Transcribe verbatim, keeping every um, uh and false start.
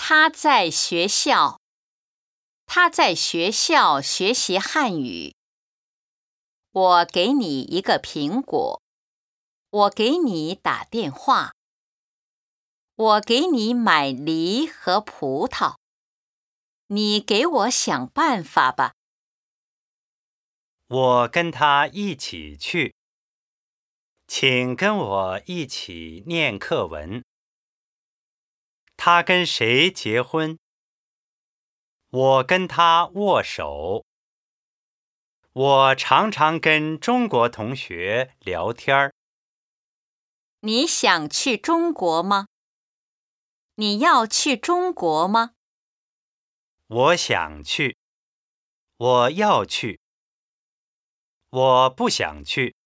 他在学校。他在学校学习汉语。我给你一个苹果。我给你打电话。我给你买梨和葡萄。你给我想办法吧。 我跟他一起去。请跟我一起念课文。他跟谁结婚？我跟他握手。我常常跟中国同学聊天。 你想去中国吗？你要去中国吗？ 我想去。我要去。我不想去。